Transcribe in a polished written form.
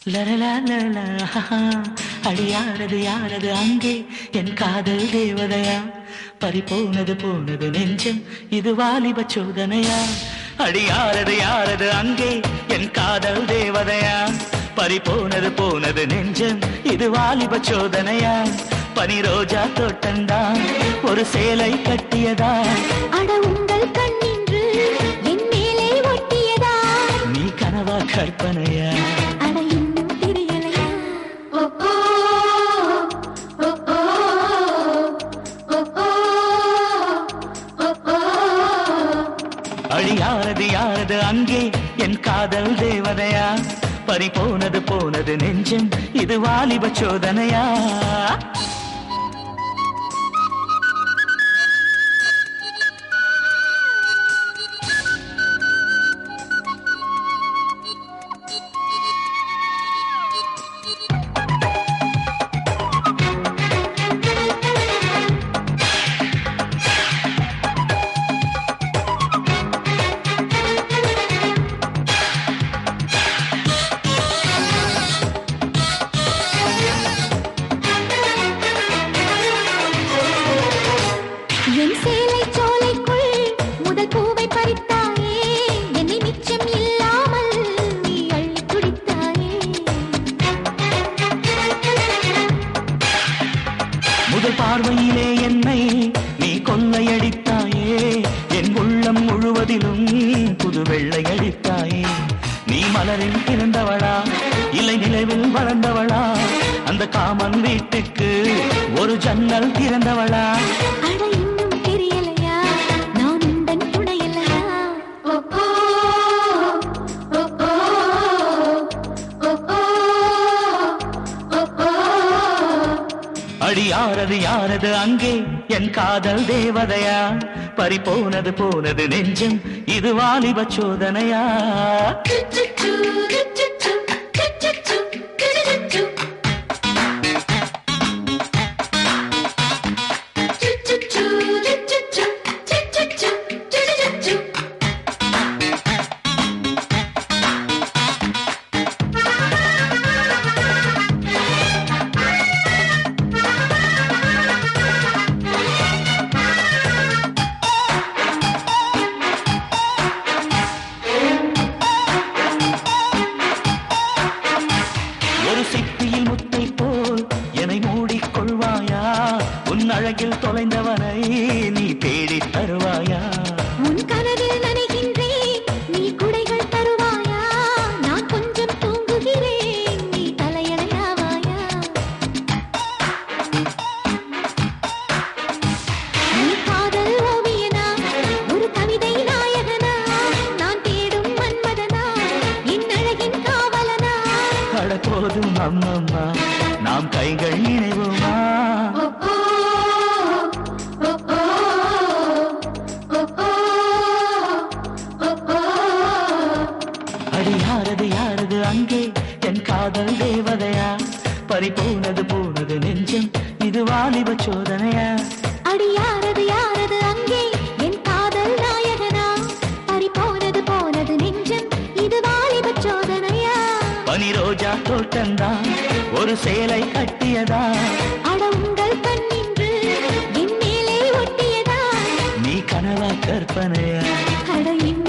லரலா லரலா, அடியாரது யாரது அங்கே என் காதல் தேவதையா? பறிபோனது போனது நெஞ்சம் இது வாலிப சோதனையா? அடியாரது யாரது அங்கே என் காதல் தேவதையா? பறிபோனது போனது நெஞ்சம் இது வாலிப சோதனையா? பனி ரோஜா தோட்டந்தான் ஒரு சேலை கட்டியதா? அட உங்கள் கண்ணின்று என் மேலே ஒட்டியதா? நீ கனவா கற்பனையா? அட இன்னும் தெரியலையா? ஓ ஓ ஓ ஓ ஓ ஓ ஓ. அடியாரது யாரது அங்கே என் காதல் தேவதையா? பறிபோனது போனது நெஞ்சம் இது வாலிப சோதனையா? என் சேலை சோலைக்குள் முதல் பூவை பறித்தாயே, என்னை மிச்சம் இல்லாமல் நீ அள்ளி குடித்தாயே. முதல் பார்வையிலே என்னை நீ கொள்ளையடித்தாயே, என் உள்ளம் முழுவதிலும் புது வெள்ளை அடித்தாயே. நீ மலரில் பிறந்தவளா இல்லை நிலவில் வளர்ந்தவளா? அந்த காமன் வீட்டுக்கு ஒரு ஜன்னல் திறந்தவளா? அட இன்னும் தெரியலையா? நான் உந்தன் துணையலையா? ஓ ஓ ஓ ஓ ஓ ஓ ஓ. அடியாரது யாரது அங்கே என் காதல் தேவதையா? பறிபோனது போனது நெஞ்சம் இது வாலிப சோதனையா? ஒரு சிப்பியில் முத்தை போல் என்னை மூடிக்கொள்வாயா? உன் அழகில் தொலைந்தவனை நீ தேடி தருவாயா? உன் கனவில் நனைகின்றேன், நீ குடைகள் தருவாயா? நான் கொஞ்சம் தூங்குகிறேன், நீ தலையணையாவாயா? நீ காதல் ஓவியனா, ஒரு கவிதை நாயகனா? நான் தேடும் மன்மதனா, என் அழகின் காவலனா? அட போதும் அம்மம்மா, நாம் கைகள் இணைவோமா? ஓ ஓ ஓ ஓ ஓ ஓ ஓ. அடியாரது யாரது அங்கே என் காதல் தேவதையா? பறிபோனது போனது நெஞ்சம் இது வாலிப சோதனையா? அடியாரது யாரது அங்கே என் காதல் நாயகனா? பறிபோனது போனது நெஞ்சம் இது வாலிப சோதனையா? பனி ரோஜா தோட்டந்தான் ஒரு சேலை கட்டியதா? அட உங்கள் கண்ணின்று என் மேலே ஒட்டியதா? நீ கனவா கற்பனையா? அட இன்னும்